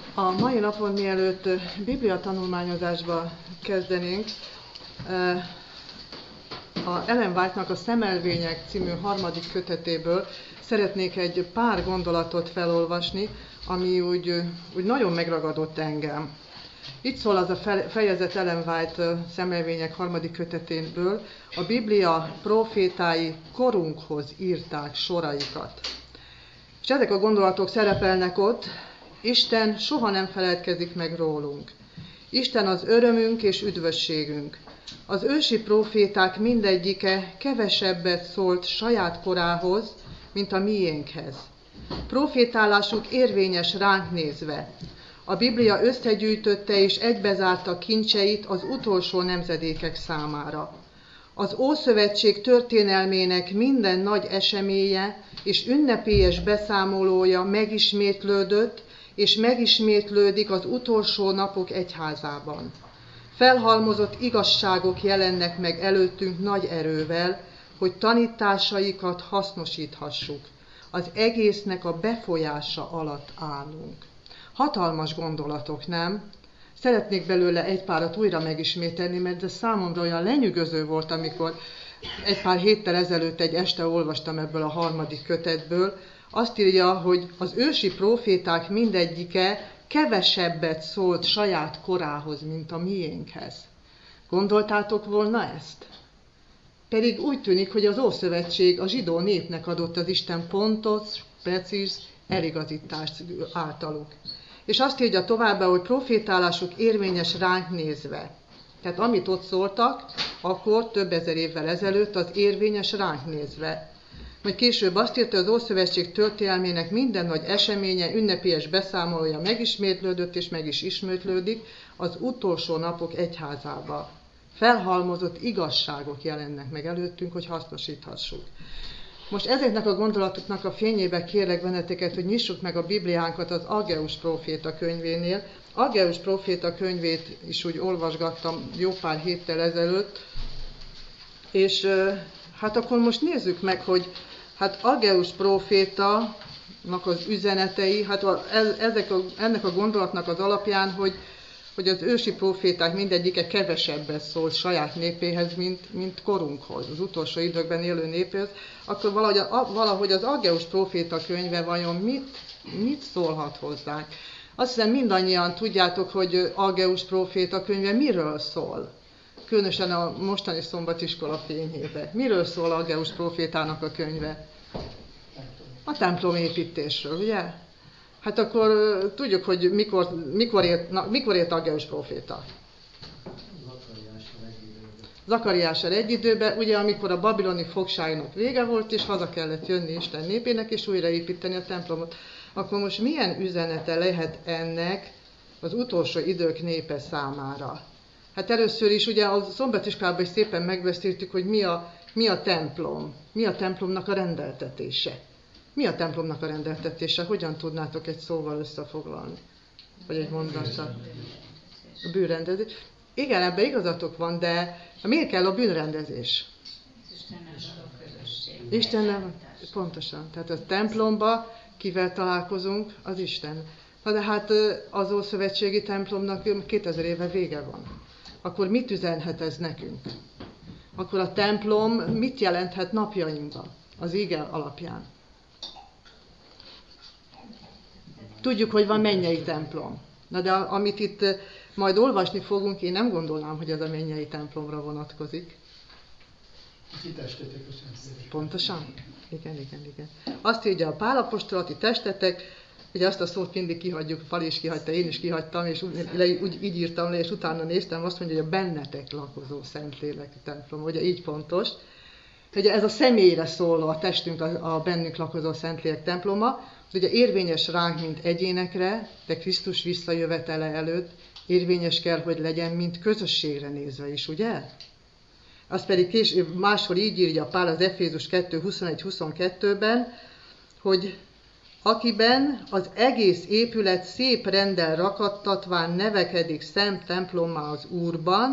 A mai napon, mielőtt Biblia tanulmányozásba kezdenénk, a Ellen White-nak a Szemelvények című 3. kötetéből szeretnék egy pár gondolatot felolvasni, ami úgy nagyon megragadott engem. Itt szól az a fejezet Ellen White Szemelvények 3. kötetéből: a Biblia profétái korunkhoz írták soraikat. És ezek a gondolatok szerepelnek ott. Isten soha nem feledkezik meg rólunk. Isten az örömünk és üdvösségünk. Az ősi proféták mindegyike kevesebbet szólt saját korához, mint a miénkhez. Profétálásuk érvényes ránk nézve. A Biblia összegyűjtötte és egybezárta kincseit az utolsó nemzedékek számára. Az Ószövetség történelmének minden nagy eseménye és ünnepélyes beszámolója megismétlődött, és megismétlődik az utolsó napok egyházában. Felhalmozott igazságok jelennek meg előttünk nagy erővel, hogy tanításaikat hasznosíthassuk. Az egésznek a befolyása alatt állunk. Hatalmas gondolatok, nem? Szeretnék belőle egy párat újra megismételni, mert ez számomra olyan lenyűgöző volt, amikor egy pár héttel ezelőtt egy este olvastam ebből a 3. kötetből. Azt írja, hogy az ősi proféták mindegyike kevesebbet szólt saját korához, mint a miénkhez. Gondoltátok volna ezt? Pedig úgy tűnik, hogy az Ószövetség a zsidó népnek adott az Isten pontos, precíz eligazítást általuk. És azt írja továbbá, hogy profétálásuk érvényes ránk nézve. Tehát amit ott szóltak, akkor több ezer évvel ezelőtt, az érvényes ránk nézve. Majd később azt írta, hogy az Ószövetség történelmének minden nagy eseménye, ünnepélyes beszámolója megismétlődött és meg is ismétlődik az utolsó napok egyházába. Felhalmozott igazságok jelennek meg előttünk, hogy hasznosíthassuk. Most ezeknek a gondolatoknak a fényébe kérlek benneteket, hogy nyissuk meg a Bibliánkat az Aggeus próféta könyvénél. Aggeus próféta könyvét is úgy olvasgattam jó pár héttel ezelőtt, és hát akkor most nézzük meg, hogy hát Aggeus prófétanak az üzenetei, hát ennek a gondolatnak az alapján, hogy az ősi próféták mindegyike kevesebbet szól saját népéhez, mint korunkhoz, az utolsó időkben élő népéhez, akkor valahogy az Aggeus próféta könyve vajon mit szólhat hozzánk? Azt hiszem mindannyian tudjátok, hogy Aggeus próféta könyve miről szól. Különösen a mostani szombatiskola fényébe. Miről szól Aggeus prófétának a könyve? A templom építésről, ugye? Hát akkor tudjuk, hogy mikor ért Aggeus próféta? Zakariással egy időben, ugye amikor a babiloni fogságnak vége volt, és haza kellett jönni Isten népének, és újraépíteni a templomot. Akkor most milyen üzenete lehet ennek az utolsó idők népe számára? Hát először is ugye a szombatiskolában is szépen megbeszéltük, hogy mi a templom, mi a templomnak a rendeltetése. Mi a templomnak a rendeltetése? Hogyan tudnátok egy szóval összefoglalni? Vagy egy mondattal? A bűnrendezés. Igen, ebben igazatok van, de miért kell a bűnrendezés? Istennel, pontosan. Tehát a templomba kivel találkozunk? Az Isten. Na de hát az ószövetségi templomnak 2000 éve vége van. Akkor mit üzenhet ez nekünk? Akkor a templom mit jelenthet napjainkban az ige alapján? Tudjuk, hogy van mennyei templom. Na de amit itt majd olvasni fogunk, én nem gondolnám, hogy ez a mennyei templomra vonatkozik. Pontosan? Igen. Azt írja a Pál apostol, a ti testetek, ugye azt a szót mindig kihagyjuk, Fali is kihagyta, én is kihagytam, és így írtam le, és utána néztem, azt mondja, hogy a bennetek lakozó Szentlélek templom, ugye így pontos. Ugye ez a személyre szóló, a testünk, a bennünk lakozó Szentlélek temploma, ugye érvényes ránk, mint egyénekre, de Krisztus visszajövetele előtt érvényes kell, hogy legyen, mint közösségre nézve is, ugye? Azt pedig később máshol így írja Pál az Efézus 2:21-22-ben, hogy akiben az egész épület szép renddel rakattatván nevekedik szent templommá az Úrban,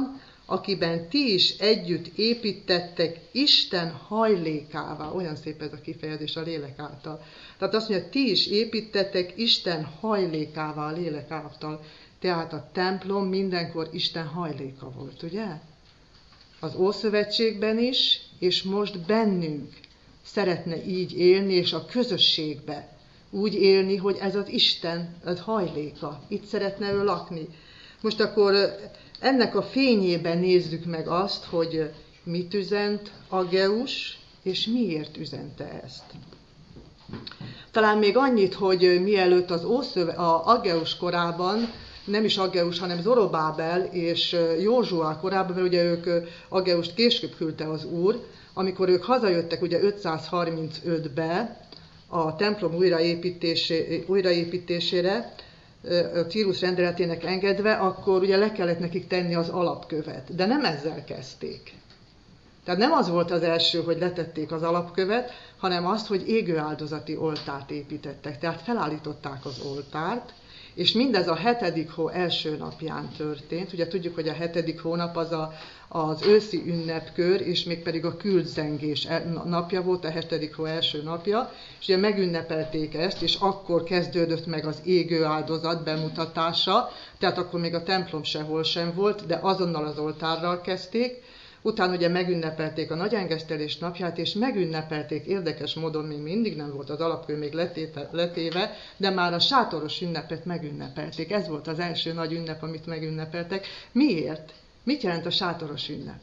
akiben ti is együtt építettek Isten hajlékává. Olyan szép ez a kifejezés a lélek által. Tehát azt mondja, ti is építettek Isten hajlékává a lélek által. Tehát a templom mindenkor Isten hajléka volt, ugye? Az Ószövetségben is, és most bennünk szeretne így élni, és a közösségbe úgy élni, hogy ez az Isten, az hajléka. Itt szeretne ő lakni. Most akkor ennek a fényében nézzük meg azt, hogy mit üzent Aggeus, és miért üzente ezt. Talán még annyit, hogy mielőtt az Aggeus korában, nem is Aggeus, hanem Zorobábel és Józsuá korában, mert ugye Aggeust később küldte az Úr, amikor ők hazajöttek ugye 535-be a templom újraépítésére, Círus rendeletének engedve, akkor ugye le kellett nekik tenni az alapkövet. De nem ezzel kezdték. Tehát nem az volt az első, hogy letették az alapkövet, hanem azt, hogy égő áldozati oltárt építettek. Tehát felállították az oltárt, és mindez a 7. hó első napján történt. Ugye tudjuk, hogy a 7. hónap az őszi ünnepkör, és mégpedig a küldzengés napja volt, a 7. hó első napja, és ugye megünnepelték ezt, és akkor kezdődött meg az égő áldozat bemutatása, tehát akkor még a templom sehol sem volt, de azonnal az oltárral kezdték. Utána ugye megünnepelték a nagyengesztelés napját, és megünnepelték, érdekes módon még mindig nem volt az alapkő még letéve, de már a sátoros ünnepet megünnepelték. Ez volt az első nagy ünnep, amit megünnepeltek. Miért? Mit jelent a sátoros ünnep?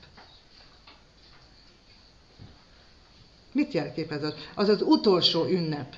Mit jelképez az? Az az utolsó ünnep.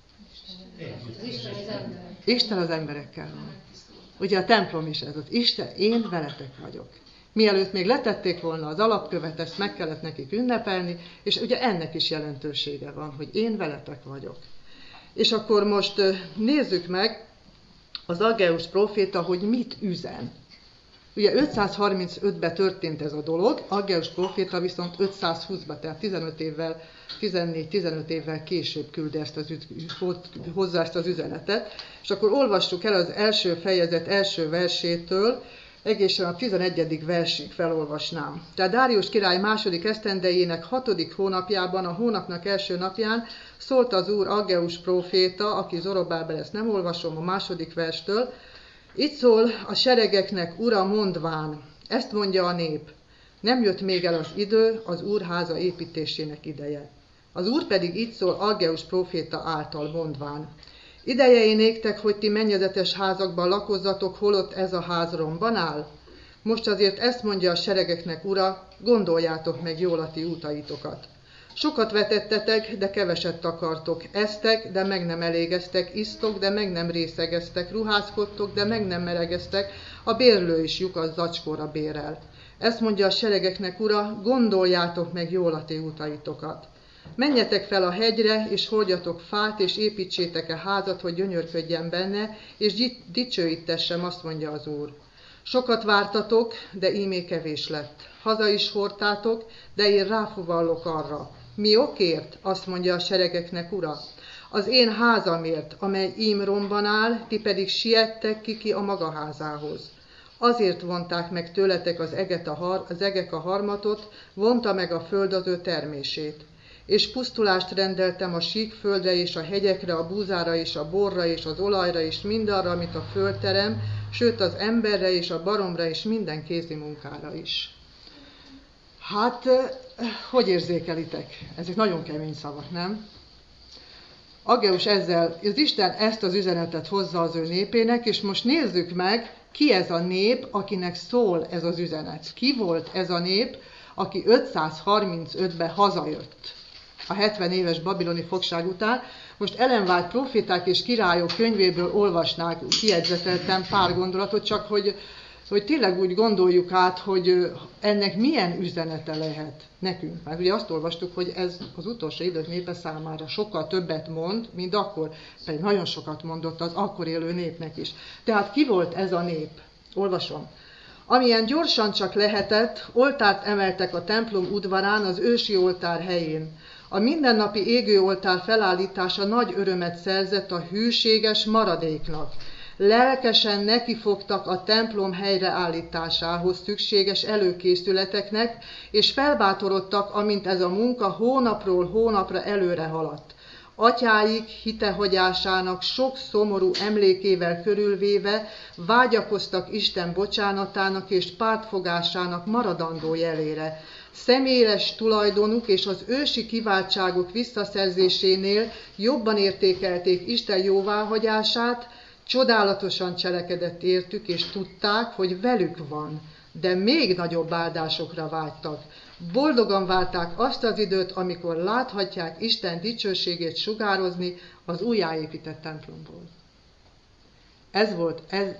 Isten az emberekkel van. Ugye a templom is ez az. Isten, én veletek vagyok. Mielőtt még letették volna az alapkövet, ezt meg kellett nekik ünnepelni, és ugye ennek is jelentősége van, hogy én veletek vagyok. És akkor most nézzük meg az Aggeus próféta, hogy mit üzen. Ugye 535-ben történt ez a dolog, Aggeus próféta viszont 520-ban, tehát 14-15 évvel később küldte hozzá ezt az üzenetet. És akkor olvassuk el az első fejezet első versétől, egészen a 11. versig felolvasnám. Tehát Dárius király második esztendejének 6. hónapjában, a hónapnak első napján szólt az Úr Aggeus próféta, aki Zorobábel, ezt nem olvasom, a második verstől. Így szól a seregeknek Ura mondván, ezt mondja a nép, nem jött még el az idő, az Úr háza építésének ideje. Az Úr pedig így szól Aggeus próféta által mondván. Ideje én néktek, hogy ti mennyezetes házakban lakozzatok, holott ez a ház romban áll? Most azért ezt mondja a seregeknek Ura, gondoljátok meg jól a ti útaitokat. Sokat vetettetek, de keveset takartok, esztek, de meg nem elégeztek, isztok, de meg nem részegeztek, ruházkodtok, de meg nem melegeztek, a bérlő is lyukas zacskóra bérel. Ezt mondja a seregeknek Ura, gondoljátok meg jól a ti útaitokat. Menjetek fel a hegyre, és hordjatok fát, és építsétek-e házat, hogy gyönyörködjen benne, és dicsőítessem, azt mondja az Úr. Sokat vártatok, de ímé kevés lett. Haza is hordtátok, de én ráfuvallok arra. Mi okért? Azt mondja a seregeknek Ura. Az én házamért, amely ím romban áll, ti pedig siettek ki a maga házához. Azért vonták meg tőletek az egek a harmatot, vonta meg a föld az ő termését. És pusztulást rendeltem a sík földre és a hegyekre, a búzára és a borra és az olajra és mindarra, amit a föld terem, sőt az emberre és a baromra és minden kézi munkára is. Hát, hogy érzékelitek? Ezek nagyon kemény szavak, nem? Aggeus ezzel, az Isten ezt az üzenetet hozza az ő népének, és most nézzük meg, ki ez a nép, akinek szól ez az üzenet. Ki volt ez a nép, aki 535-ben hazajött a 70 éves babiloni fogság után. Most Ellen White Proféták és királyok könyvéből olvasnák, kiegyzeteltem pár gondolatot, csak hogy tényleg úgy gondoljuk át, hogy ennek milyen üzenete lehet nekünk. Mert ugye azt olvastuk, hogy ez az utolsó idők népe számára sokkal többet mond, mint akkor, pedig nagyon sokat mondott az akkor élő népnek is. Tehát ki volt ez a nép? Olvasom. Amilyen gyorsan csak lehetett, oltárt emeltek a templom udvarán az ősi oltár helyén. A mindennapi égő oltár felállítása nagy örömet szerzett a hűséges maradéknak. lelkesen nekifogtak a templom helyreállításához szükséges előkészületeknek, és felbátorodtak, amint ez a munka hónapról hónapra előre haladt. Atyáik hitehagyásának sok szomorú emlékével körülvéve vágyakoztak Isten bocsánatának és pártfogásának maradandó jelére. Személyes tulajdonuk és az ősi kiváltságok visszaszerzésénél jobban értékelték Isten jóváhagyását, csodálatosan cselekedett értük, és tudták, hogy velük van, de még nagyobb áldásokra vágytak. Boldogan várták azt az időt, amikor láthatják Isten dicsőségét sugározni az újjáépített templomból. Ez volt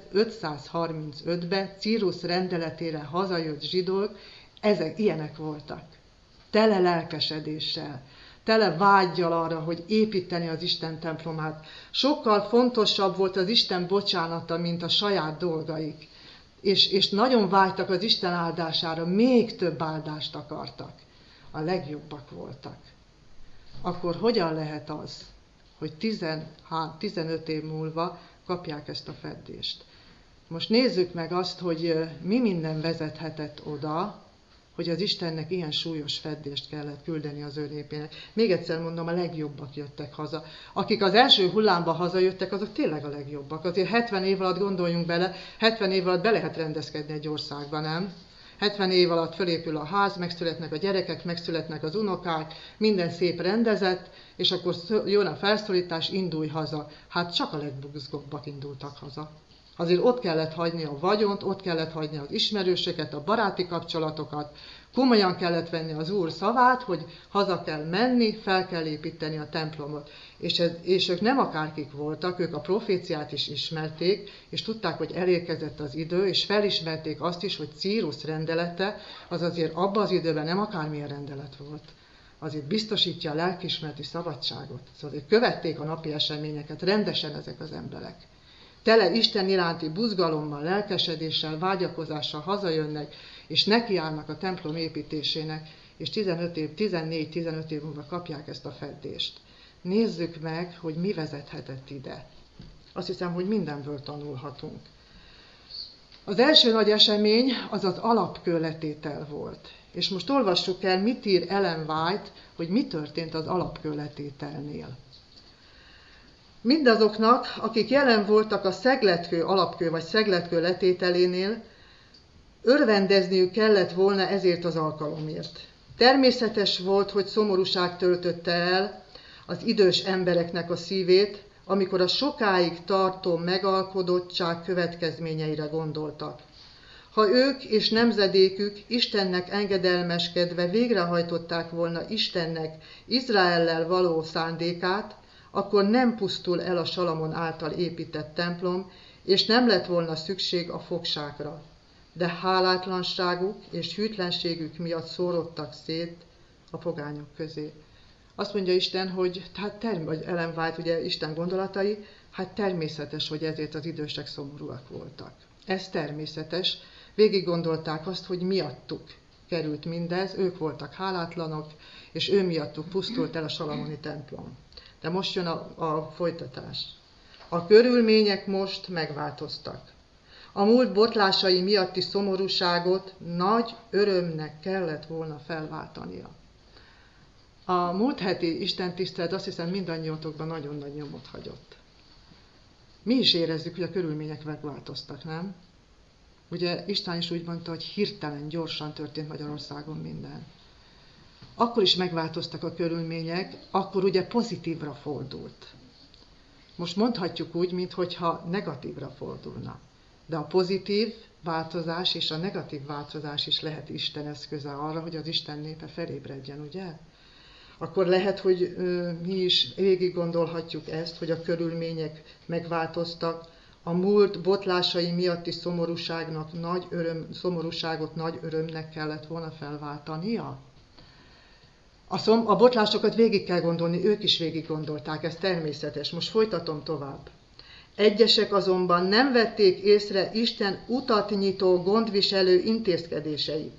535-ben Círusz rendeletére hazajött zsidók, ilyenek voltak. Tele lelkesedéssel, tele vággyal arra, hogy építeni az Isten templomát. Sokkal fontosabb volt az Isten bocsánata, mint a saját dolgaik. És nagyon vágytak az Isten áldására, még több áldást akartak. A legjobbak voltak. Akkor hogyan lehet az, hogy 15 év múlva kapják ezt a feddést? Most nézzük meg azt, hogy mi minden vezethetett oda, hogy az Istennek ilyen súlyos feddést kellett küldeni az ő népének. Még egyszer mondom, a legjobbak jöttek haza. Akik az első hullámba hazajöttek, azok tényleg a legjobbak. Azért 70 év alatt gondoljunk bele, 70 év alatt be lehet rendezkedni egy országban, nem? 70 év alatt fölépül a ház, megszületnek a gyerekek, megszületnek az unokák, minden szép rendezett, és akkor jön a felszólítás, indulj haza. Hát csak a legbuzgóbbak indultak haza. Azért ott kellett hagyni a vagyont, ott kellett hagyni az ismerősöket, a baráti kapcsolatokat, komolyan kellett venni az Úr szavát, hogy haza kell menni, fel kell építeni a templomot. És ők nem akárkik voltak, ők a proféciát is ismerték, és tudták, hogy elérkezett az idő, és felismerték azt is, hogy Círusz rendelete, az azért abban az időben nem akármilyen rendelet volt. Azért biztosítja a lelkiismereti szabadságot. Szóval követték a napi eseményeket rendesen ezek az emberek. Tele Isten iránti buzgalommal, lelkesedéssel, vágyakozással hazajönnek, és nekiállnak a templom építésének, és 14-15 év múlva kapják ezt a feddést. Nézzük meg, hogy mi vezethetett ide. Azt hiszem, hogy mindenből tanulhatunk. Az első nagy esemény az az alapkőletétel volt. És most olvassuk el, mit ír Ellen White, hogy mi történt az alapkőletételnél. Mindazoknak, akik jelen voltak a szegletkő alapkő vagy szegletkő letételénél, örvendezniük kellett volna ezért az alkalomért. Természetes volt, hogy szomorúság töltötte el az idős embereknek a szívét, amikor a sokáig tartó megalkodottság következményeire gondoltak. Ha ők és nemzedékük Istennek engedelmeskedve végrehajtották volna Istennek Izraellel való szándékát, akkor nem pusztul el a Salamon által épített templom, és nem lett volna szükség a fogságra. De hálátlanságuk és hűtlenségük miatt szórodtak szét a pogányok közé. Azt mondja Isten, hogy vagy Ellen White, ugye Isten gondolatai, természetes, hogy ezért az idősek szomorúak voltak. Ez természetes. Végig gondolták azt, hogy miattuk került mindez, ők voltak hálátlanok, és ő miattuk pusztult el a salamoni templom. De most jön a folytatás. A körülmények most megváltoztak. A múlt botlásai miatti szomorúságot nagy örömnek kellett volna felváltania. A múlt heti istentisztelet azt hiszem mindannyiatokban nagyon nagy nyomot hagyott. Mi is érezzük, hogy a körülmények megváltoztak, nem? Ugye István is úgy mondta, hogy hirtelen, gyorsan történt Magyarországon minden. Akkor is megváltoztak a körülmények, akkor ugye pozitívra fordult. Most mondhatjuk úgy, minthogyha negatívra fordulna. De a pozitív változás és a negatív változás is lehet Isten eszköze arra, hogy az Isten népe felébredjen, ugye? Akkor lehet, hogy mi is végig gondolhatjuk ezt, hogy a körülmények megváltoztak, a múlt botlásai miatti szomorúságot nagy örömnek kellett volna felváltania. A botlásokat végig kell gondolni, ők is végig gondolták, ez természetes. Most folytatom tovább. Egyesek azonban nem vették észre Isten utat nyitó, gondviselő intézkedéseit.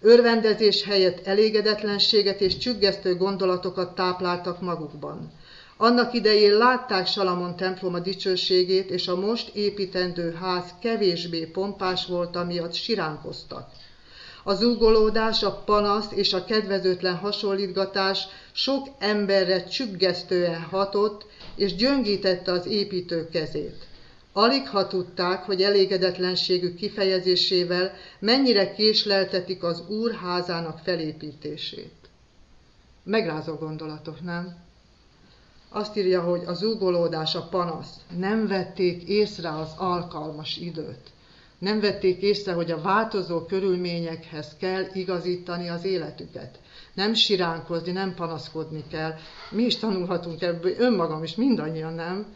Örvendezés helyett elégedetlenséget és csüggesztő gondolatokat tápláltak magukban. Annak idején látták Salamon temploma dicsőségét, és a most építendő ház kevésbé pompás volt, amiatt siránkoztak. A zúgolódás, a panasz és a kedvezőtlen hasonlítgatás sok emberre csüggesztően hatott, és gyöngítette az építő kezét. Alig ha tudták, hogy elégedetlenségük kifejezésével mennyire késleltetik az Úr házának felépítését. Megrázó gondolatok, nem? Azt írja, hogy a zúgolódás, a panasz. Nem vették észre az alkalmas időt. Nem vették észre, hogy a változó körülményekhez kell igazítani az életüket. Nem siránkozni, nem panaszkodni kell. Mi is tanulhatunk ebből, önmagam is, mindannyian, nem?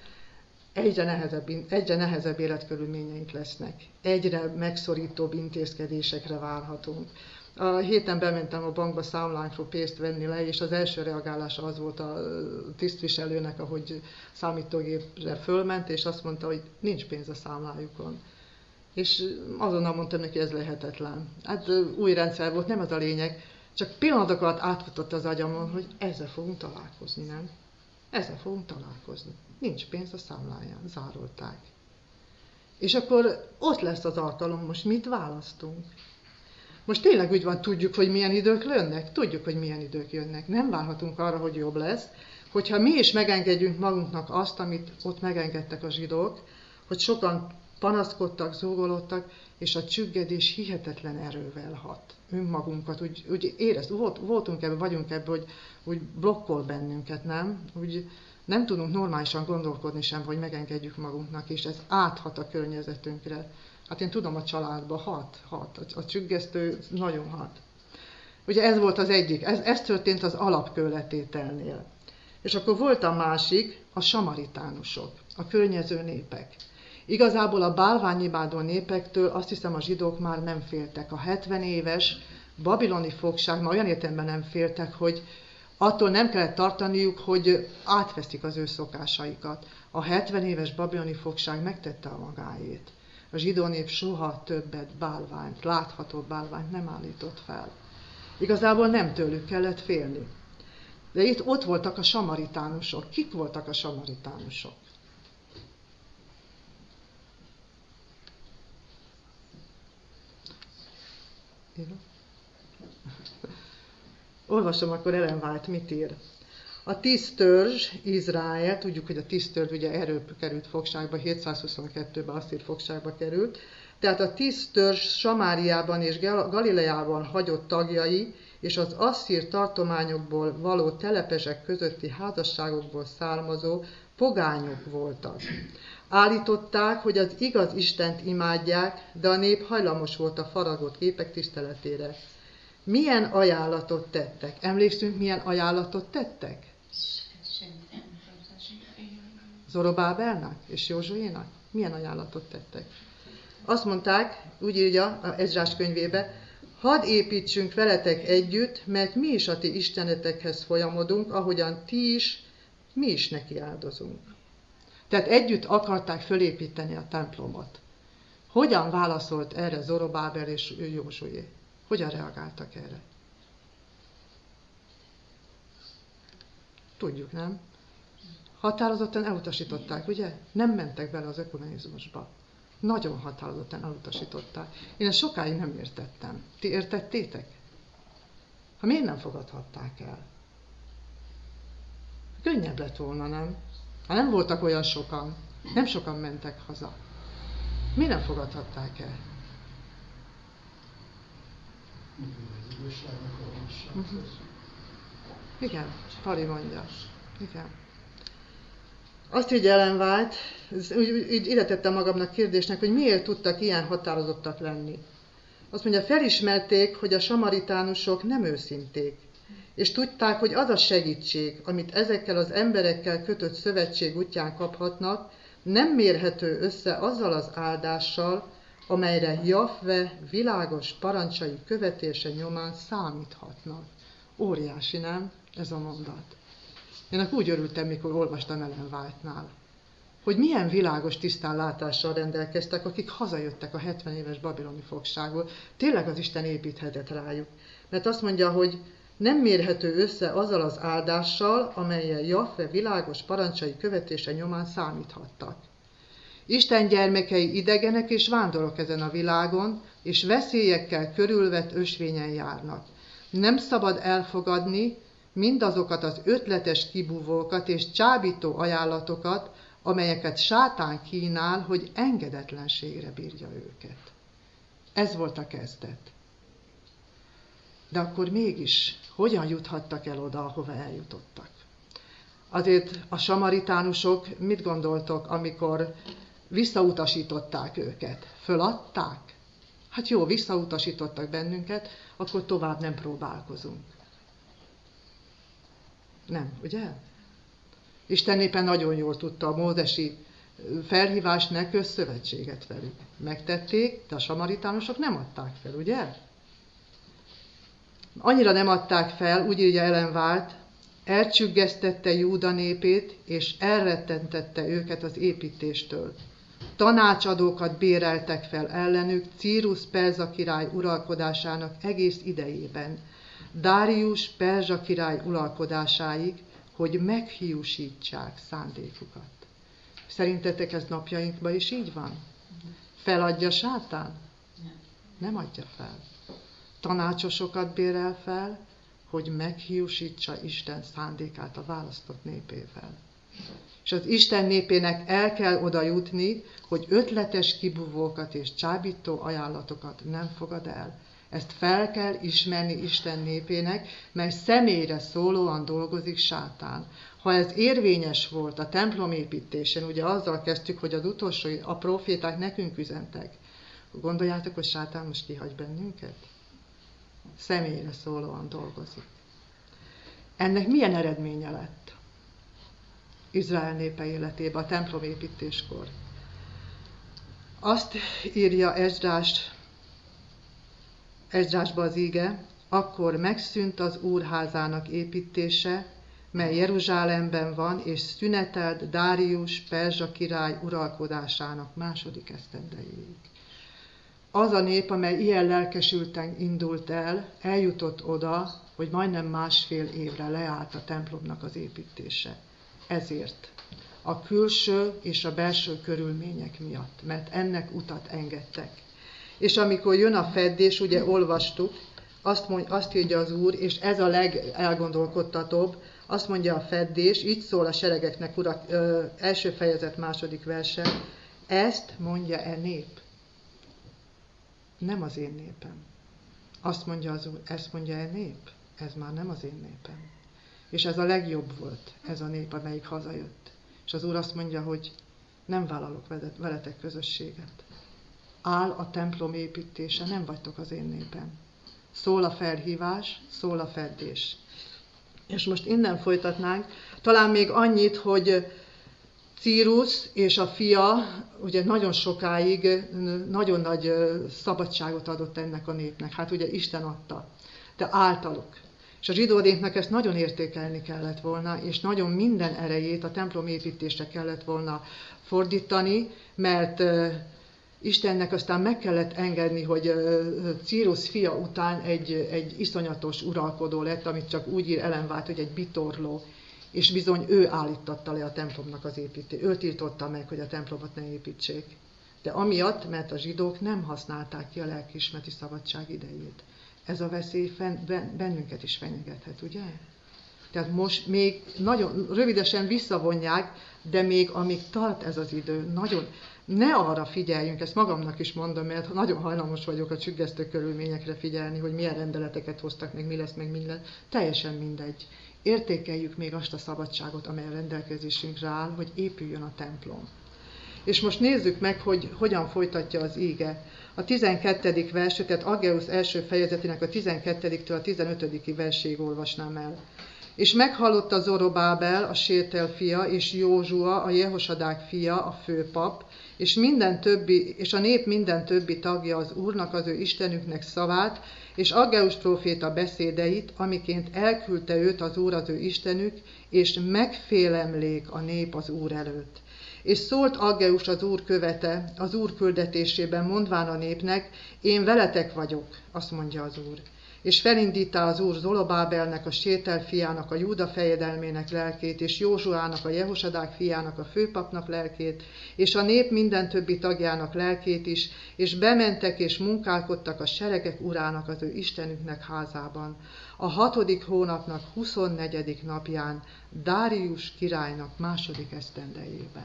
Egyre nehezebb életkörülményeink lesznek. Egyre megszorítóbb intézkedésekre várhatunk. A héten bementem a bankba számlánkról pénzt venni le, és az első reagálása az volt a tisztviselőnek, ahogy számítógépre fölment, és azt mondta, hogy nincs pénz a számlájukon. És azonnal mondtam neki, hogy ez lehetetlen. Hát új rendszer volt, nem ez a lényeg, csak pillanatok alatt átfutott az agyamon, hogy ezzel fogunk találkozni, nem? Ezzel fogunk találkozni. Nincs pénz a számláján, zárolták. És akkor ott lesz az alkalom, most mit választunk? Most tényleg úgy van, tudjuk, hogy milyen idők jönnek? Tudjuk, hogy milyen idők jönnek. Nem várhatunk arra, hogy jobb lesz, hogyha mi is megengedjünk magunknak azt, amit ott megengedtek a zsidók, hogy sokan panaszkodtak, zúgolódtak, és a csüggedés hihetetlen erővel hat. Önmagunkat úgy voltunk ebben, vagyunk ebben, hogy úgy blokkol bennünket, nem? Úgy nem tudunk normálisan gondolkodni sem, hogy megengedjük magunknak, és ez áthat a környezetünkre. Hát én tudom, a családban hat. A csüggesztő nagyon hat. Ugye ez volt az egyik, ez történt az alapkőletételnél. És akkor volt a másik, a samaritánusok, a környező népek. Igazából a bálványimádó népektől azt hiszem a zsidók már nem féltek. A 70 éves babiloni fogság már olyan értelemben nem féltek, hogy attól nem kellett tartaniuk, hogy átveszik az ő szokásaikat. A 70 éves babiloni fogság megtette a magáét. A zsidó nép soha többet bálványt, látható bálványt nem állított fel. Igazából nem tőlük kellett félni. De ott voltak a samaritánusok. Kik voltak a samaritánusok? Olvasom akkor Ellen White mit ír. A 10 törzs, Izrael, tudjuk, hogy a 10 törzs ugye erről került fogságba, 722-ben Asszír fogságba került, tehát a 10 törzs Samáriában és Galileában hagyott tagjai, és az asszír tartományokból való telepesek közötti házasságokból származó pogányok voltak. Állították, hogy az igaz Istent imádják, de a nép hajlamos volt a faragott képek tiszteletére. Milyen ajánlatot tettek? Emlékszünk, milyen ajánlatot tettek? Zorobábelnek és Józsuénak? Milyen ajánlatot tettek? Azt mondták, úgy írja a Ezrás könyvébe, hadd építsünk veletek együtt, mert mi is a ti istenetekhez folyamodunk, ahogyan ti is, mi is neki áldozunk. Tehát együtt akarták fölépíteni a templomot. Hogyan válaszolt erre Zorobábel és Józsué? Hogyan reagáltak erre? Tudjuk, nem? Határozottan elutasították, ugye? Nem mentek bele az ökumenizmusba. Nagyon határozottan elutasították. Én ezt sokáig nem értettem. Ti értettétek? Ha miért nem fogadhatták el? Könnyebb lett volna, nem? Ha nem voltak olyan sokan, nem sokan mentek haza. Miért nem fogadhatták el? Igen, Pali mondja. Igen. Azt írja Ellen White, úgy ide tettem magamnak kérdésnek, hogy miért tudtak ilyen határozottak lenni. Azt mondja, felismerték, hogy a samaritánusok nem őszinték, és tudták, hogy az a segítség, amit ezekkel az emberekkel kötött szövetség útján kaphatnak, nem mérhető össze azzal az áldással, amelyre Jahve világos parancsai követése nyomán számíthatnak. Óriási, nem? Ez a mondat. Én úgy örültem, mikor olvastam Ellen White-nál, hogy milyen világos tisztánlátással rendelkeztek, akik hazajöttek a 70 éves babiloni fogságból. Tényleg az Isten építhetett rájuk. Mert azt mondja, hogy nem mérhető össze azzal az áldással, amellyel Jahve világos parancsai követése nyomán számíthattak. Isten gyermekei idegenek és vándorok ezen a világon, és veszélyekkel körülvett ösvényen járnak. Nem szabad elfogadni mindazokat az ötletes kibúvókat és csábító ajánlatokat, amelyeket sátán kínál, hogy engedetlenségre bírja őket. Ez volt a kezdet. De akkor mégis hogyan juthattak el oda, ahova eljutottak? Azért a samaritánusok mit gondoltok, amikor visszautasították őket? Föladták? Hát jó, visszautasítottak bennünket, akkor tovább nem próbálkozunk. Nem, ugye? Isten népe nagyon jól tudta a mózesi felhívást, ne kösd szövetséget velük. Megtették, de a samaritánusok nem adták fel, ugye? Annyira nem adták fel, úgy írja Ellen White, elcsüggesztette Júda népét, és elrettentette őket az építéstől. Tanácsadókat béreltek fel ellenük Círus perzsa király uralkodásának egész idejében, Dárius perzsa király uralkodásáig, hogy meghiúsítsák szándékukat. Szerintetek ez napjainkban is így van? Feladja sátán? Nem adja fel. Tanácsosokat bérel fel, hogy meghiúsítsa Isten szándékát a választott népével. És az Isten népének el kell oda jutni, hogy ötletes kibúvókat és csábító ajánlatokat nem fogad el. Ezt fel kell ismerni Isten népének, mely személyre szólóan dolgozik sátán. Ha ez érvényes volt a templom építésen, ugye azzal kezdtük, hogy az utolsó, a proféták nekünk üzentek. Gondoljátok, hogy sátán most kihagy bennünket? Személyre szólóan dolgozik. Ennek milyen eredménye lett Izrael népe életében a templom építéskor? Azt írja Esdrásba az íge, akkor megszűnt az Úrházának építése, mely Jeruzsálemben van, és szünetelt Dárius perzsa király uralkodásának 2. esztendejéig. Az a nép, amely ilyen lelkesülten indult el, eljutott oda, hogy majdnem 1,5 évre leállt a templomnak az építése. Ezért a külső és a belső körülmények miatt, mert ennek utat engedtek. És amikor jön a feddés, ugye olvastuk, azt írja az Úr, és ez a legelgondolkodtatóbb, azt mondja a feddés, így szól a seregeknek, Urak, első fejezet 2. verse, ezt mondja nép. Nem az én népem. Azt mondja az Úr, ezt mondja nép, ez már nem az én népem. És ez a legjobb volt, ez a nép, amelyik hazajött. És az Úr azt mondja, hogy nem vállalok veletek közösséget. Áll a templom építése, nem vagytok az én népem. Szól a felhívás, szól a feddés. És most innen folytatnánk, talán még annyit, hogy Círus és a fia ugye nagyon sokáig nagyon nagy szabadságot adott ennek a népnek. Hát ugye Isten adta, de általuk. És a zsidó népnek ezt nagyon értékelni kellett volna, és nagyon minden erejét a templom építésre kellett volna fordítani, mert Istennek aztán meg kellett engedni, hogy Círus fia után egy iszonyatos uralkodó lett, amit csak úgy ír Ellen White, hogy egy bitorló, és bizony ő állítatta le a templomnak az építését. Ő tiltotta meg, hogy a templomot ne építsék. De amiatt, mert a zsidók nem használták ki a lelkiismereti szabadság idejét. Ez a veszély bennünket is fenyegethet, ugye? Tehát most még nagyon rövidesen visszavonják, de még amíg tart ez az idő, nagyon ne arra figyeljünk, ezt magamnak is mondom, mert nagyon hajlamos vagyok a csüggesztő körülményekre figyelni, hogy milyen rendeleteket hoztak, meg mi lesz, meg minden. Teljesen mindegy. Értékeljük még azt a szabadságot, amely a rendelkezésünkre áll, hogy épüljön a templom. És most nézzük meg, hogy hogyan folytatja az íge. A 12. verset, tehát Aggeusz első fejezetének a 12-től a 15. verséig olvasnám el. És meghallotta Zorobábel, a Sétel fia, és Józsua, a Jehosadák fia, a főpap, és a nép minden többi tagja az Úrnak, az ő Istenüknek szavát, és Aggeusz próféta beszédeit, amiként elküldte őt az Úr, az ő Istenük, és megfélemlék a nép az Úr előtt. És szólt Aggeusz az Úr követe, az Úr küldetésében, mondván a népnek, én veletek vagyok, azt mondja az Úr. És felindítá az Úr Zorobábelnek, a Sétel fiának, a Júda fejedelmének lelkét, és Józsuának, a Jehosadák fiának, a főpapnak lelkét, és a nép minden többi tagjának lelkét is, és bementek és munkálkodtak a seregek urának, az ő Istenüknek házában. A 6. hónapnak 24. napján, Dárius királynak 2. esztendejében.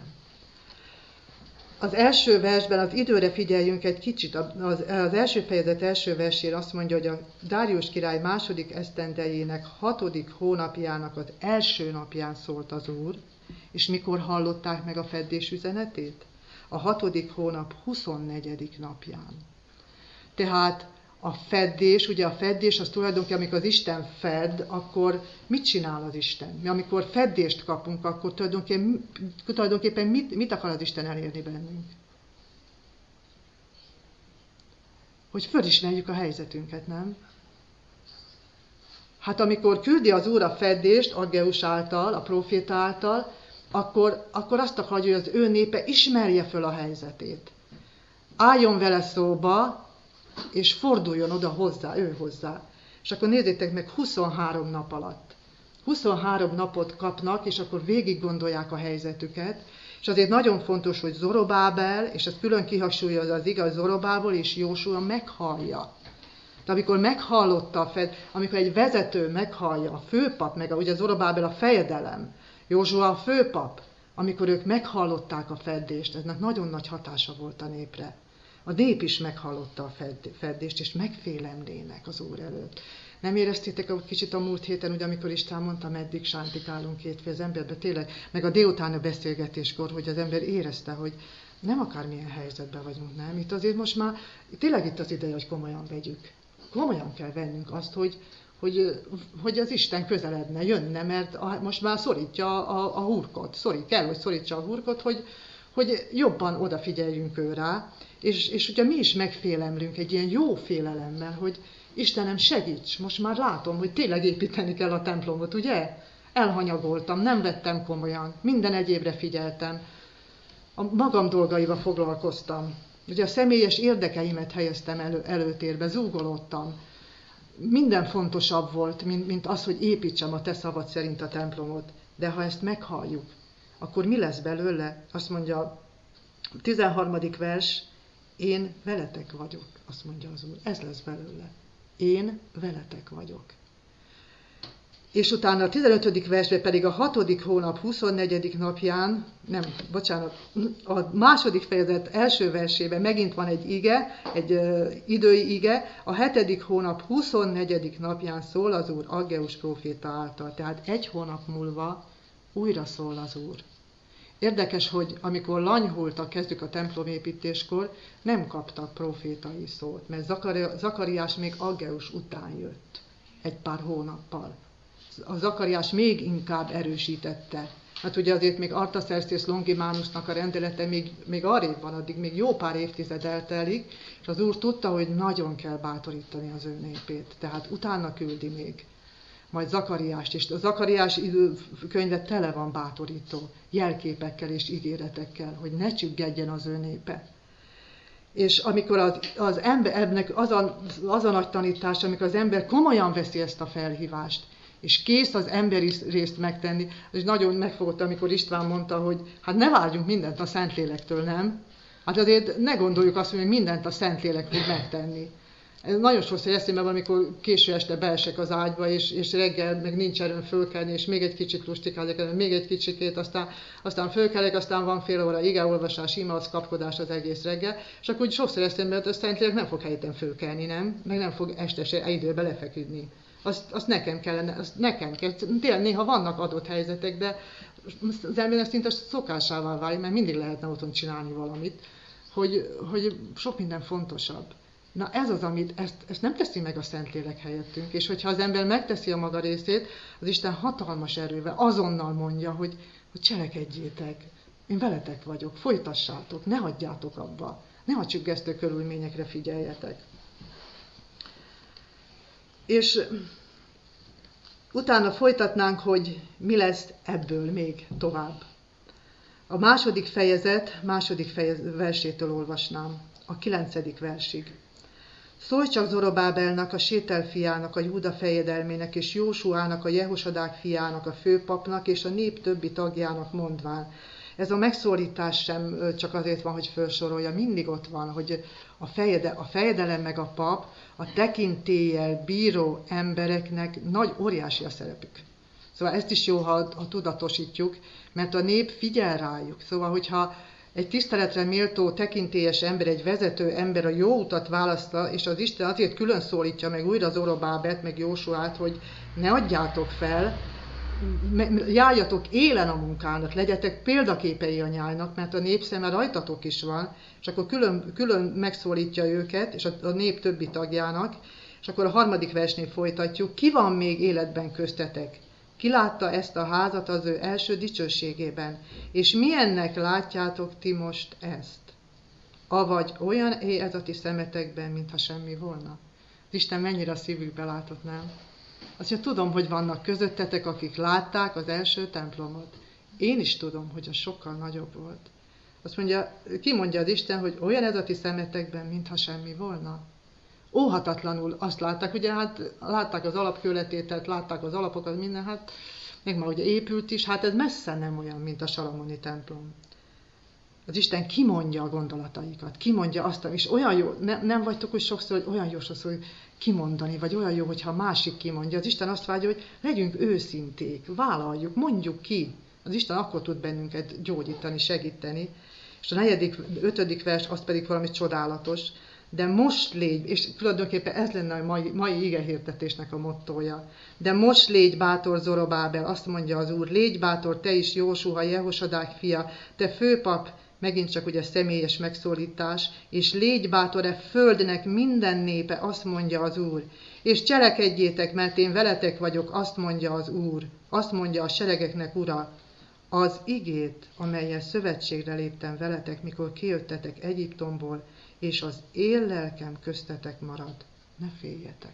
Az első versben, az időre figyeljünk egy kicsit, az első fejezet első versén azt mondja, hogy a Dárius király 2. esztendejének 6. hónapjának az első napján szólt az Úr, és mikor hallották meg a feddés üzenetét? A 6. hónap 24. napján. Tehát a feddés, ugye a feddés az tulajdonképpen, amikor az Isten fedd, akkor mit csinál az Isten? Mi amikor feddést kapunk, akkor tulajdonképpen mit akar az Isten elérni bennünk? Hogy fölismerjük a helyzetünket, nem? Hát amikor küldi az Úr a feddést Aggeus által, a próféta által, akkor azt akarja, hogy az ő népe ismerje föl a helyzetét. Álljon vele szóba, és forduljon oda hozzá, ő hozzá. És akkor nézzétek meg 23 nap alatt. 23 napot kapnak, és akkor végig gondolják a helyzetüket. És azért nagyon fontos, hogy Zorobábel, és ezt külön kihangsúlyozza az igaz, Zorobábel és Jósua meghallja. De amikor meghallotta amikor egy vezető meghallja, a főpap, meg ugye Zorobábel a fejedelem, Jósua a főpap, amikor ők meghallották a feddést, eznek nagyon nagy hatása volt a népre. A nép is meghallotta a feddést, és megfélemlének az Úr előtt. Nem éreztétek egy kicsit a múlt héten, ugye, amikor István mondta, meddig sántikálunk kétfél az emberbe, tényleg, meg a délutáni beszélgetéskor, hogy az ember érezte, hogy nem akármilyen helyzetben vagyunk, nem? Itt azért most már, tényleg itt az ideje, hogy komolyan vegyük. Komolyan kell vennünk azt, hogy az Isten közeledne, jönne, mert most már szorítja a hurkot. Kell, hogy szorítsa a hurkot, hogy jobban odafigyeljünk ő rá, és ugye mi is megfélemlünk egy ilyen jó félelemmel, hogy Istenem, segíts, most már látom, hogy tényleg építeni kell a templomot, ugye? Elhanyagoltam, nem vettem komolyan, minden egyébre figyeltem, a magam dolgaival foglalkoztam, ugye a személyes érdekeimet helyeztem előtérbe, zúgolódtam. Minden fontosabb volt, mint az, hogy építsem a te szavad szerint a templomot. De ha ezt meghalljuk, akkor mi lesz belőle? Azt mondja, 13. vers, én veletek vagyok, azt mondja az Úr. Ez lesz belőle. Én veletek vagyok. És utána a 15. versben pedig a 6. hónap 24. napján, a 2. fejezet első versében megint van egy ige, egy idői ige, a 7. hónap 24. napján szól az Úr Aggeus próféta által. Tehát 1 hónap múlva újra szól az Úr. Érdekes, hogy amikor lanyhultak, kezdjük a templomépítéskor, nem kaptak profétai szót, mert Zakariás még Aggeus után jött, egy pár hónappal. A Zakariás még inkább erősítette. Hát ugye azért még Artaxerxes Longimanusnak a rendelete még arrébb van, addig még jó pár évtized eltelik, és az Úr tudta, hogy nagyon kell bátorítani az ő népét. Tehát utána küldi még majd Zakariást, és a Zakariás könyve tele van bátorító jelképekkel és ígéretekkel, hogy ne csüggedjen az ő népe. És amikor az ember, ennek az a nagy tanítás, amikor az ember komolyan veszi ezt a felhívást, és kész az emberi részt megtenni, és nagyon megfogott, amikor István mondta, hogy hát ne várjunk mindent a Szentlélektől, nem? Hát azért ne gondoljuk azt, hogy mindent a Szentlélek fog megtenni. Ez nagyon sokszor eszembe van, amikor késő este beesek az ágyba, és reggel meg nincs erőm fölkelni, és még egy kicsit lustikázok, még egy kicsikét, aztán fölkelek, aztán van fél óra igeolvasás, imac, kapkodás az egész reggel, és akkor úgy sokszor eszembe, hogy a Szentlélek nem fog helyeten fölkelni, nem? Meg nem fog este se időbe lefeküdni. Azt nekem kellene, azt nekem kell. Tényleg néha vannak adott helyzetek, de az embernek szinte szokásává válik, mert mindig lehetne otthon csinálni valamit, hogy sok minden fontosabb. Na ez az, amit ezt nem teszi meg a Szentlélek helyettünk, és hogyha az ember megteszi a maga részét, az Isten hatalmas erővel azonnal mondja, hogy cselekedjétek, én veletek vagyok, folytassátok, ne hagyjátok abba, ne a csüggesztő körülményekre figyeljetek. És utána folytatnánk, hogy mi lesz ebből még tovább. A második fejezet versétől olvasnám, a 9. versig. Szólj csak Zorobábelnak, a Sétel fiának, a Júda fejedelmének, és Jósuának, a Jehosadák fiának, a főpapnak, és a nép többi tagjának mondván. Ez a megszólítás sem csak azért van, hogy felsorolja, mindig ott van, hogy a fejedelem meg a pap, a tekintéllyel bíró embereknek óriási a szerepük. Szóval ezt is jó, ha tudatosítjuk, mert a nép figyel rájuk. Szóval, hogyha egy tiszteletre méltó, tekintélyes ember, egy vezető ember a jó utat választa, és az Isten azért külön szólítja meg újra Zorobábelt, meg Jósuát, hogy ne adjátok fel, járjatok élen a munkának, legyetek példaképei a nyájnak, mert a nép szeme rajtatok is van, és akkor külön megszólítja őket, és a nép többi tagjának, és akkor a 3. versnél folytatjuk, ki van még életben köztetek? Ki látta ezt a házat az ő első dicsőségében? És milyennek látjátok ti most ezt? Avagy olyan ez a ti szemetekben, mintha semmi volna? Isten mennyire a szívükbe látott, nem? Azt mondja, tudom, hogy vannak közöttetek, akik látták az első templomot. Én is tudom, hogy az sokkal nagyobb volt. Azt mondja, kimondja az Isten, hogy olyan ez a ti szemetekben, mintha semmi volna. Óhatatlanul azt látták, ugye hát látták az alapkőletételt, látták az alapokat, minden, hát még ma ugye épült is, hát ez messze nem olyan, mint a salamoni templom. Az Isten kimondja a gondolataikat, kimondja azt, és olyan jó, nem vagytok úgy sokszor, hogy olyan jó sokszor, hogy kimondani, vagy olyan jó, hogyha a másik kimondja. Az Isten azt vágya, hogy legyünk őszinték, vállaljuk, mondjuk ki. Az Isten akkor tud bennünket gyógyítani, segíteni. És a 4., 5. vers, az pedig valami csodálatos. De most légy, és tulajdonképpen ez lenne a mai igehirdetésnek a mottója. De most légy bátor, Zorobábel, azt mondja az Úr, légy bátor, te is, Jósua, Jehosadák fia, te főpap, megint csak ugye személyes megszólítás, és légy bátor, földnek minden népe, azt mondja az Úr. És cselekedjétek, mert én veletek vagyok, azt mondja az Úr, azt mondja a seregeknek Ura. Az igét, amellyel szövetségre léptem veletek, mikor kijöttetek Egyiptomból, és az én lelkem köztetek marad, ne féljetek.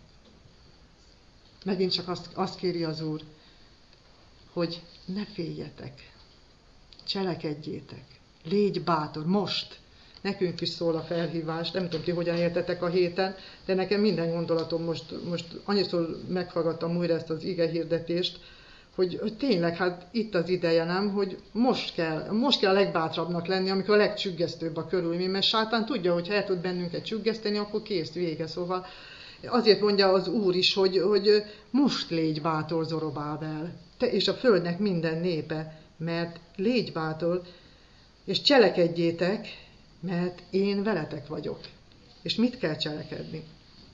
Megint csak azt kéri az Úr, hogy ne féljetek, cselekedjétek, légy bátor, most. Nekünk is szól a felhívás, nem tudom ti, hogyan éltetek a héten, de nekem minden gondolatom most annyiszor meghallgattam újra ezt az igehirdetést, hogy tényleg, hát itt az ideje, nem, hogy most kell a legbátrabbnak lenni, amikor a legcsüggesztőbb a körülmény, mert sátán tudja, hogy ha el tud bennünket csüggeszteni, akkor kész, vége. Szóval azért mondja az Úr is, hogy most légy bátor, Zorobábel, te és a földnek minden népe, mert légy bátor, és cselekedjétek, mert én veletek vagyok. És mit kell cselekedni?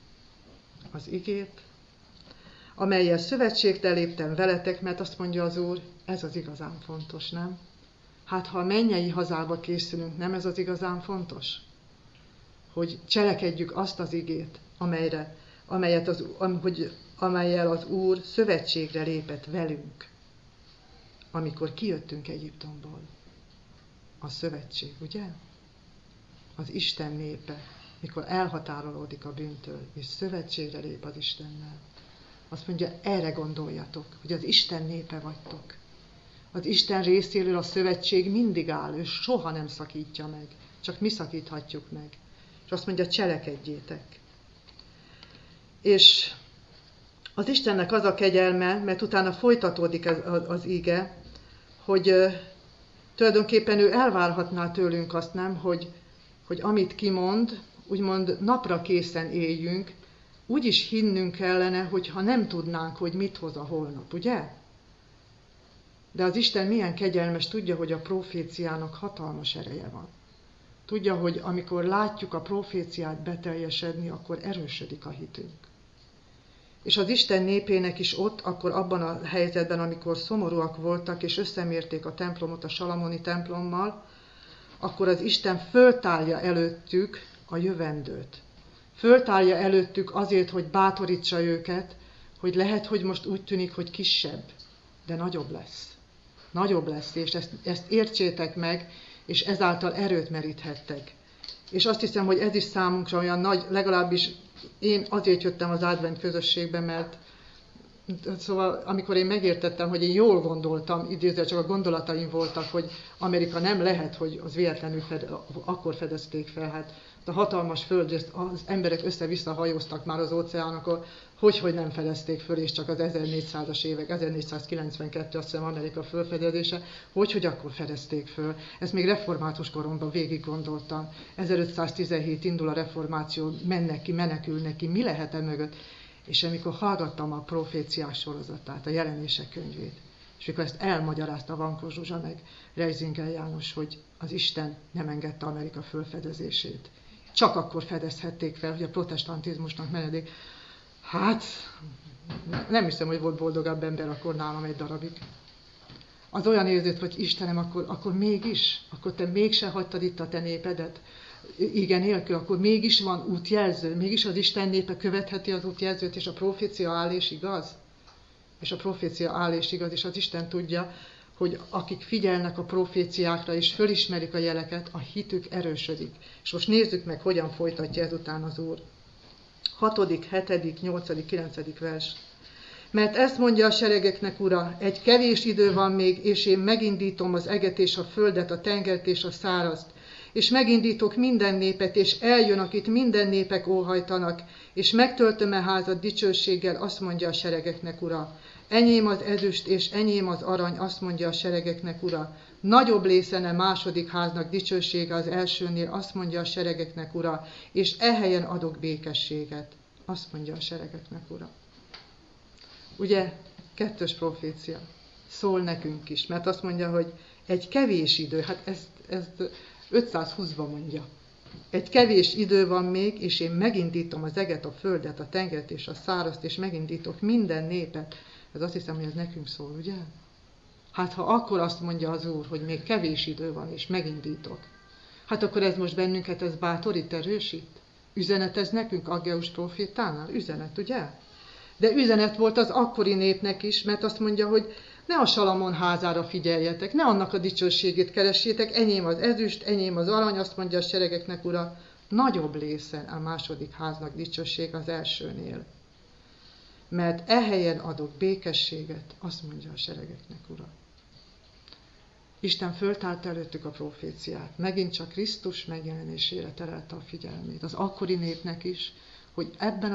Az igét, amellyel szövetségre léptem veletek, mert azt mondja az Úr, ez az igazán fontos, nem? Hát ha a mennyei hazába készülünk, nem ez az igazán fontos? Hogy cselekedjük azt az igét, amellyel az Úr szövetségre lépett velünk, amikor kijöttünk Egyiptomból. A szövetség, ugye? Az Isten népe, mikor elhatárolódik a bűntől, és szövetségre lép az Istennel. Azt mondja, erre gondoljatok, hogy az Isten népe vagytok. Az Isten részéről a szövetség mindig áll, ő soha nem szakítja meg, csak mi szakíthatjuk meg. És azt mondja, cselekedjétek. És az Istennek az a kegyelme, mert utána folytatódik az ige, hogy tulajdonképpen ő elvárhatná tőlünk azt, nem, hogy amit kimond, úgymond napra készen éljünk, úgy is hinnünk kellene, hogyha nem tudnánk, hogy mit hoz a holnap, ugye? De az Isten milyen kegyelmes, tudja, hogy a proféciának hatalmas ereje van. Tudja, hogy amikor látjuk a proféciát beteljesedni, akkor erősödik a hitünk. És az Isten népének is ott, akkor abban a helyzetben, amikor szomorúak voltak, és összemérték a templomot a salamoni templommal, akkor az Isten föltárja előttük a jövendőt. Föltárja előttük azért, hogy bátorítsa őket, hogy lehet, hogy most úgy tűnik, hogy kisebb, de nagyobb lesz. Nagyobb lesz, és ezt értsétek meg, és ezáltal erőt meríthettek. És azt hiszem, hogy ez is számunkra olyan nagy, legalábbis én azért jöttem az advent közösségbe, mert Szóval, amikor én megértettem, hogy én jól gondoltam, idézve csak a gondolataim voltak, hogy Amerika nem lehet, hogy az véletlenül akkor fedezték fel. Hát a hatalmas föld, az emberek össze-vissza hajóztak már az óceánokon, hogy nem fedezték föl, és csak az 1400-as évek, 1492 azt hiszem Amerika fölfedezése, hogy akkor fedezték föl. Ezt még református koromban végig gondoltam. 1517 indul a reformáció, mennek ki, menekülnek ki, mi lehet e mögött? És amikor hallgattam a proféciák sorozatát, a jelenések könyvét, és mikor ezt elmagyarázta Vankó Zsuzsa meg Reisinger János, hogy az Isten nem engedte Amerika fölfedezését. Csak akkor fedezhették fel, hogy a protestantizmusnak menedék. Hát, nem hiszem, hogy volt boldogabb ember akkor nálam egy darabig. Az olyan érzés, hogy Istenem, akkor mégis, akkor te mégse hagytad itt a te népedet. Igen nélkül, akkor mégis van útjelző, mégis az Isten népe követheti az útjelzőt, és a profécia áll és igaz. És a profécia áll és igaz, és az Isten tudja, hogy akik figyelnek a proféciákra és fölismerik a jeleket, a hitük erősödik. És most nézzük meg, hogyan folytatja ezután az Úr. 6., 7., 8., 9. vers. Mert ezt mondja a seregeknek Ura, egy kevés idő van még, és én megindítom az eget és a földet, a tengert és a szárazt, és megindítok minden népet, és eljön, akit minden népek óhajtanak, és megtöltöm a házat dicsőséggel, azt mondja a seregeknek Ura. Enyém az ezüst, és enyém az arany, azt mondja a seregeknek Ura. Nagyobb lészene második háznak dicsősége az elsőnél, azt mondja a seregeknek Ura, és ehelyen adok békességet, azt mondja a seregeknek Ura. Ugye, kettős profécia szól nekünk is, mert azt mondja, hogy egy kevés idő, hát ezt 520-ban mondja. Egy kevés idő van még, és én megindítom az eget, a földet, a tengert és a szárazt, és megindítok minden népet. Ez azt hiszem, hogy ez nekünk szól, ugye? Hát ha akkor azt mondja az Úr, hogy még kevés idő van, és megindítok, hát akkor ez most bennünket, ez bátorít, erősít? Üzenet ez nekünk, Aggeus prófétánál? Üzenet, ugye? De üzenet volt az akkori népnek is, mert azt mondja, hogy ne a Salamon házára figyeljetek, ne annak a dicsőségét keressétek, enyém az ezüst, enyém az arany, azt mondja a seregeknek Ura, nagyobb lészen a második háznak dicsőség az elsőnél. Mert ehelyen adok békességet, azt mondja a seregeknek Ura. Isten föltárt előttük a proféciát, megint csak Krisztus megjelenésére terelte a figyelmét. Az akkori népnek is, hogy ebben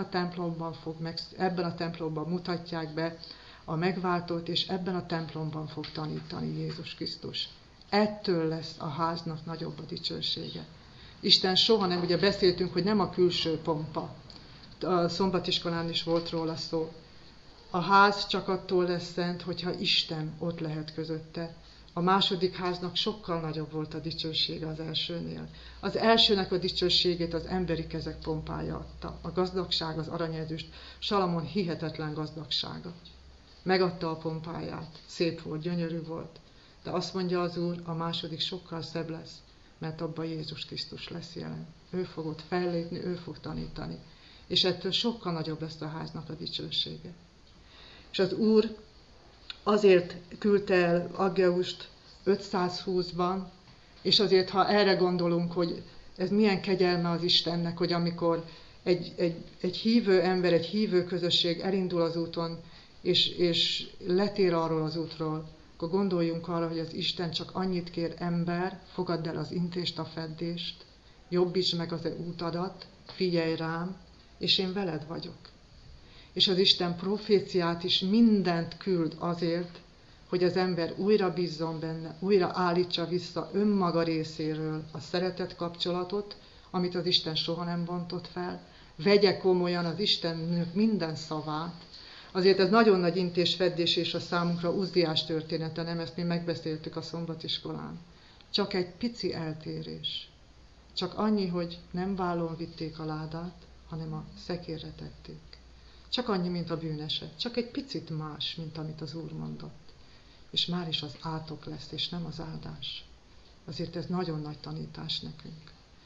a templomban mutatják be a megváltót, és ebben a templomban fog tanítani Jézus Krisztus. Ettől lesz a háznak nagyobb a dicsősége. Isten soha nem, ugye beszéltünk, hogy nem a külső pompa. A szombatiskolán is volt róla szó. A ház csak attól lesz szent, hogyha Isten ott lehet közötte. A második háznak sokkal nagyobb volt a dicsősége az elsőnél. Az elsőnek a dicsőségét az emberi kezek pompája adta. A gazdagság, az aranyezüst, Salamon hihetetlen gazdagsága. Megadta a pompáját, szép volt, gyönyörű volt. De azt mondja az Úr, a második sokkal szebb lesz, mert abban Jézus Krisztus lesz jelen. Ő fog ott fellépni, ő fog tanítani. És ettől sokkal nagyobb lesz a háznak a dicsősége. És az Úr azért küldte el Aggeust 520-ban, és azért, ha erre gondolunk, hogy ez milyen kegyelme az Istennek, hogy amikor egy hívő ember, egy hívő közösség elindul az úton, és letér arról az útról, akkor gondoljunk arra, hogy az Isten csak annyit kér, ember, fogadd el az intést, a feddést, jobbítsd meg az útadat, figyelj rám, és én veled vagyok. És az Isten proféciát is mindent küld azért, hogy az ember újra bízzon benne, újra állítsa vissza önmaga részéről a szeretet kapcsolatot, amit az Isten soha nem bontott fel, vegye komolyan az Istennek minden szavát. Azért ez nagyon nagy intés-feddés és a számunkra Uzziás története, nem, ezt mi megbeszéltük a szombatiskolán. Csak egy pici eltérés. Csak annyi, hogy nem vállon vitték a ládát, hanem a szekérre tették. Csak annyi, mint a bűneset. Csak egy picit más, mint amit az Úr mondott. És már is az átok lesz, és nem az áldás. Azért ez nagyon nagy tanítás nekünk.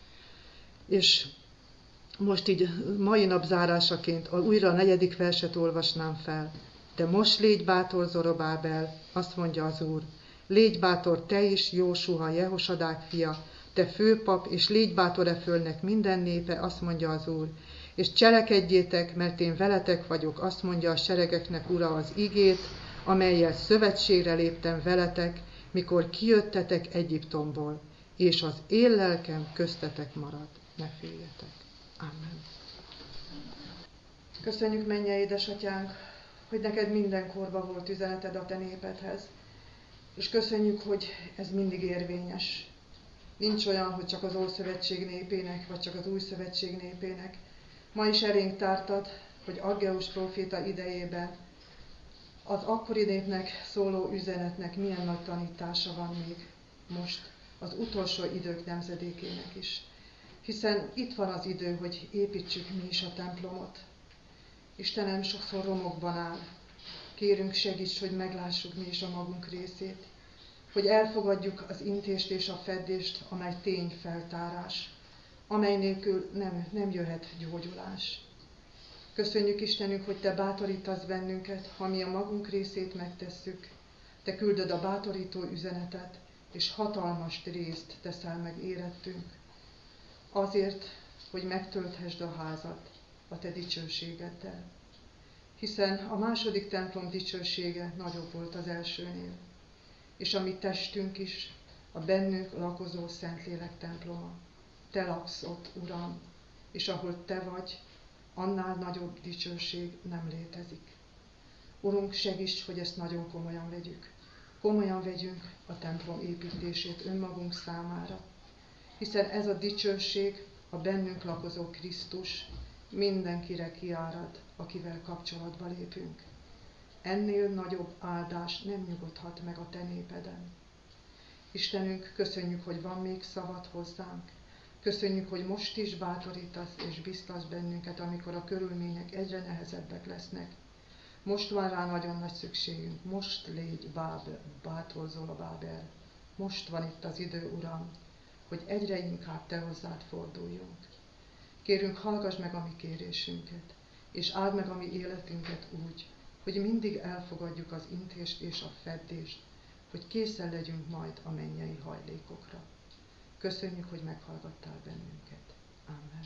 És most így mai nap zárásaként újra a 4. verset olvasnám fel. De most légy bátor, Zorobábel, azt mondja az Úr. Légy bátor te is, Jósua, Jehosadák fia, te főpap, és légy bátor e földnek minden népe, azt mondja az Úr. és cselekedjétek, mert én veletek vagyok, azt mondja a seregeknek Ura az igét, amellyel szövetségre léptem veletek, mikor kijöttetek Egyiptomból, és az én lelkem köztetek marad, ne féljetek. Amen. Köszönjük, mennyei édesatyánk, hogy neked mindenkorban volt üzeneted a te népedhez, és köszönjük, hogy ez mindig érvényes. Nincs olyan, hogy csak az Ószövetség népének, vagy csak az Új Szövetség népének. Ma is elénk tártad, hogy Aggeus próféta idejében az akkori népnek szóló üzenetnek milyen nagy tanítása van még most az utolsó idők nemzedékének is. Hiszen itt van az idő, hogy építsük mi is a templomot. Istenem, sokszor romokban áll. Kérünk, segíts, hogy meglássuk mi is a magunk részét. Hogy elfogadjuk az intést és a feddést, amely tényfeltárás, amely nélkül nem jöhet gyógyulás. Köszönjük, Istenünk, hogy te bátorítasz bennünket, ha mi a magunk részét megtesszük. Te küldöd a bátorító üzenetet, és hatalmas részt teszel meg érettünk. Azért, hogy megtölthesd a házat a te dicsőségeddel. Hiszen a második templom dicsősége nagyobb volt az elsőnél. És a mi testünk is a bennünk lakozó Szentlélek temploma. Te laksz ott, Uram, és ahol te vagy, annál nagyobb dicsőség nem létezik. Urunk, segíts, hogy ezt nagyon komolyan vegyük. Komolyan vegyünk a templom építését önmagunk számára, hiszen ez a dicsőség, a bennünk lakozó Krisztus mindenkire kiárad, akivel kapcsolatba lépünk. Ennél nagyobb áldás nem nyugodhat meg a te népeden. Istenünk, köszönjük, hogy van még szavad hozzánk. Köszönjük, hogy most is bátorítasz és biztasz bennünket, amikor a körülmények egyre nehezebbek lesznek. Most van rá nagyon nagy szükségünk. Most légy bátor Zorobábel. Most van itt az idő, Uram, hogy egyre inkább te hozzád forduljunk. Kérünk, hallgass meg a mi kérésünket, és áld meg a mi életünket úgy, hogy mindig elfogadjuk az intést és a feddést, hogy készen legyünk majd a mennyei hajlékokra. Köszönjük, hogy meghallgattál bennünket. Amen.